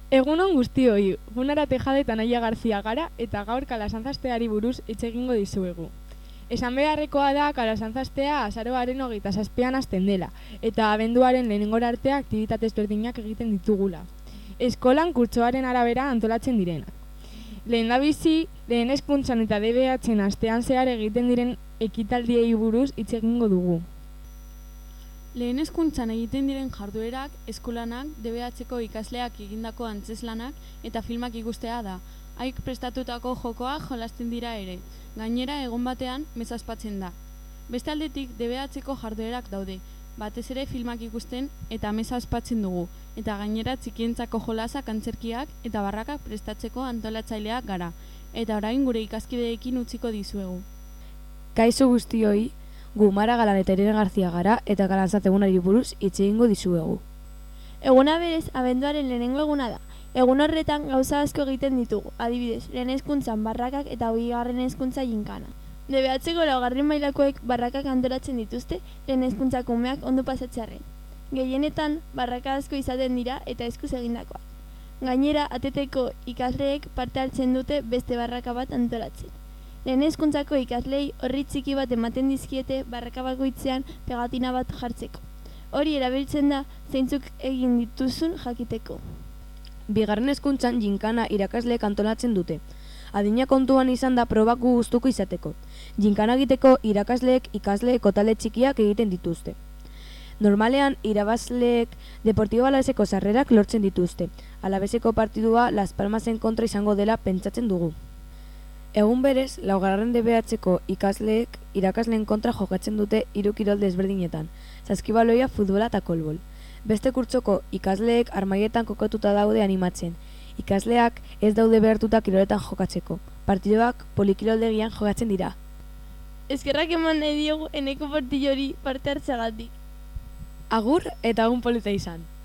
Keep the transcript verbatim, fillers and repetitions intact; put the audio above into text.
Egunon guztioi, Gunara Tejada eta Naia Garzia gara eta gaur kalasanzazteari buruz hitz egingo dizuegu. Esan beharrekoa da kalasanzaztea azaroaren hogeita zazpian hasten dela eta abenduaren lehenengora arte aktibitate ezberdinak egiten ditugula. Eskolan kurtsoaren arabera antolatzen direnak. Lehendabizi, lehen hezkuntzan eta D B H-en astean zehar egiten diren ekitaldiei buruz hitz egingo dugu. Lehen hezkuntzan egiten diren jarduerak, eskolanak, D B H-ko ikasleak egindako antzeslanak eta filmak ikustea da. Haik prestatutako jokoa jolasten dira ere. Gainera egon batean mezazpatzen da. Beste aldetik D B H-ko jarduerak daude, batez ere filmak ikusten eta mezazpatzen dugu, eta gainera txikientzako jolasak, antzerkiak eta barrakak prestatzeko antolatzaileak gara, eta orain gure ikaskideekin utziko dizuegu. Kaixo guztioi, gu Mara Galan eta Irene Garzia gara eta kalantzat-egunari buruz hitz egingo dizuegu. Eguna berez abenduaren lehenengo eguna da. Egun horretan gauza asko egiten ditugu, adibidez, lehen hezkuntzan barrakak eta bigarren hezkuntza ginkana. D B H-ko laugarren mailakoek barrakak antolatzen dituzte lehen hezkuntzako umeak ondo pasatzearren. Gehienetan barraka asko izaten dira eta eskuz egindakoak. Gainera, ateteko ikasleek parte hartzen dute beste barraka bat antolatzen. Lehen hezkuntzako ikaslei horri txiki bat ematen dizkiete barraka bakoitzean pegatina bat jartzeko. Hori erabiltzen da zeintzuk egin dituzun jakiteko. Bigarren hezkuntzan ginkana irakasleek antolatzen dute. Adina kontuan izan da probak gu gustuko izateko. Ginkana egiteko irakasleek ikasleeko talde txikiak egiten dituzte. Normalean, irabazleek Deportibo Alaveseko sarrerak lortzen dituzte. Alaveseko partidua Las Palmasen kontra izango dela pentsatzen dugu. Egun berez, laugarren D B H-ko ikasleek irakasleen kontra jokatzen dute hiru kirol desberdinetan, saskibaloia, futbola eta kolbol. Beste kurtsoko ikasleek armaietan kokatuta daude animatzen. Ikasleak ez daude behartuta kiroletan jokatzeko. Partidoak polikiroldegian jokatzen dira. Eskerrak eman nahi diogu Eneko Portillori parte hartzeagatik. Agur eta egun polita izan.